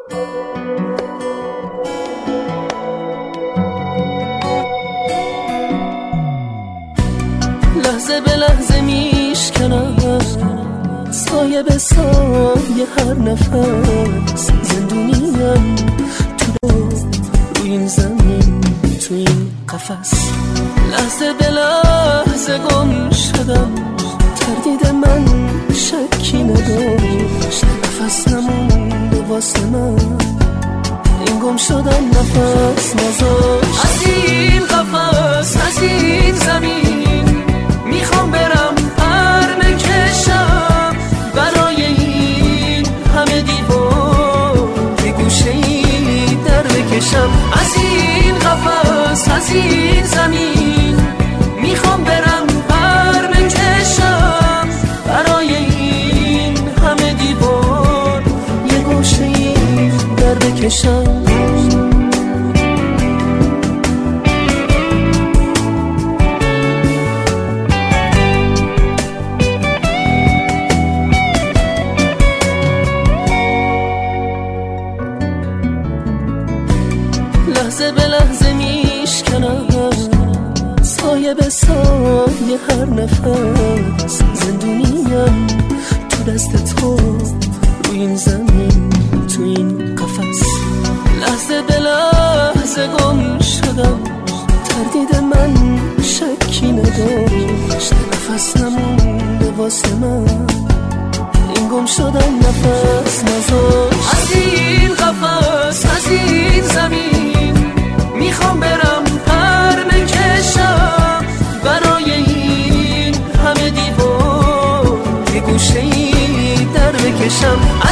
لحظه به لحظه میشکنم سایه به سایه هر نفس زندونیم تو روی این زمین تو این قفس لحظه به لحظه گم شدم تردید من شکی نداشت نفس نمونده واسه من این گم شدن نفس نذاشت از این قفس از این زمین میخوام برم پر نکشم برای این همه دیوار یه گوشه ای در بکشم از این قفس از این زمین میخوام برم پر نکشم برای این همه دیوار یه گوشه ای در بکشم لحظه به لحظه میشکنم سایه به سایه هر نفس زندونیم تو دست تو روی این زمین تو این قفس لحظه به لحظه گم شدم تردید من شکی نداشت نفس نمونده واسه من این گم شدن نفس نذاشت از این قفس از این زمین میخوام برم پر نکشم برای این همه دیوار یه گوشه ای در بکشم